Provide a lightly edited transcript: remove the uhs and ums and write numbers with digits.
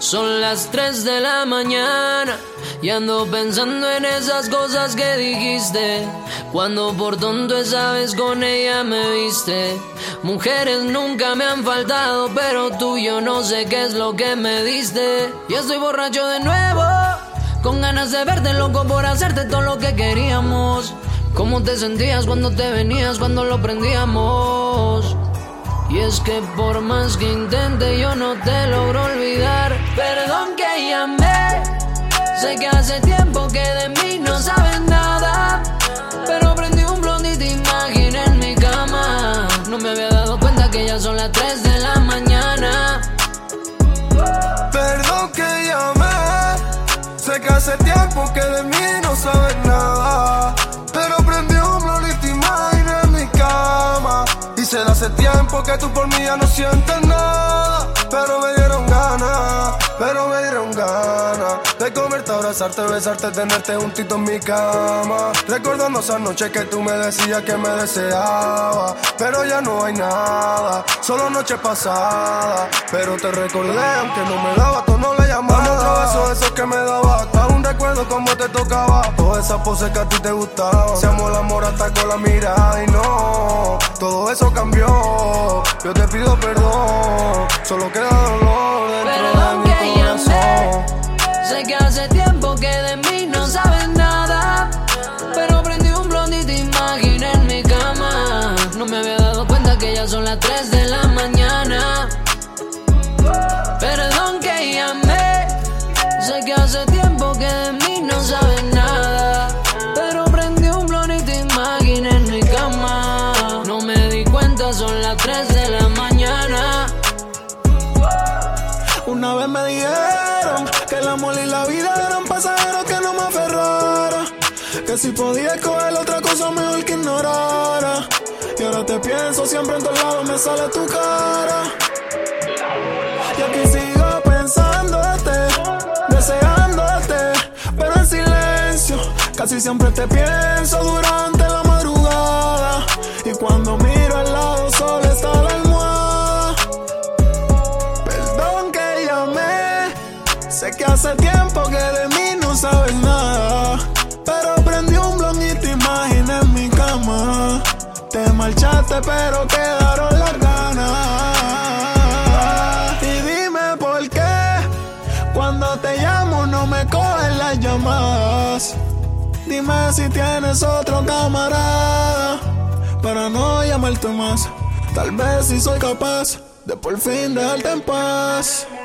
Son las 3 de la mañana y ando pensando en esas cosas que dijiste. Cuando por tonto esa vez con ella me viste. Mujeres nunca me han faltado, pero tú yo no sé qué es lo que me diste. Y estoy borracho de nuevo, con ganas de verte, loco por hacerte todo lo que queríamos. ¿Cómo te sentías cuando te venías, cuando lo prendíamos? Y es que por más que intente yo no te logro olvidar. Perdón que llamé, sé que hace tiempo que de mí no sabes nada, pero prendí un blond y te imaginé en mi cama. No me había dado cuenta que ya son las 3 de la mañana. Perdón que llamé, sé que hace tiempo que de mí no sabes nada, pero prendí un blond y te imaginé en mi cama. Y sé de hace tiempo que tú por mí ya no sientes nada, pero me dieron ganas de comerte, abrazarte, besarte, tenerte juntito en mi cama. Recordando esas noches que tú me decías que me deseaba, pero ya no hay nada, solo noches pasadas. Pero te recordé, aunque no me daba tono le llamaba. Dame otro beso de esos que me daba, aún recuerdo cómo te tocaba. Todas esas poses que a ti te gustaban, se amó el amor hasta con la mirada. Y no, todo eso cambió, yo te pido perdón, solo queda dolor dentro de mi corazón. Sé que hace tiempo que de mí no sabes nada, pero prendí un blond y te imaginé en mi cama. No me había dado cuenta que ya son las 3 de la mañana. Perdón que llamé, sé que hace tiempo que de mí no sabes nada, pero prendí un blond y te imaginé en mi cama. No me di cuenta, son las 3 de la mañana. Una vez me dijeron que el amor y la vida eran pasajeros, que no me aferrara, que si podía escoger otra cosa mejor que ignorara. Y ahora te pienso, siempre en todos lados me sale tu cara. Y aquí sigo pensándote, deseándote, pero en silencio. Casi siempre te pienso durante la madrugada, y cuando miro al lado solo está la almohada. Perdón que llamé, sé que hace tiempo que de mí no sabes nada, pero prendí un blond y te imaginé en mi cama. Te marchaste pero quedaron las ganas. Y dime por qué cuando te llamo no me cogen las llamadas. Dime si tienes otro camarada para no llamarte más. Tal vez si soy capaz de por fin dejarte en paz.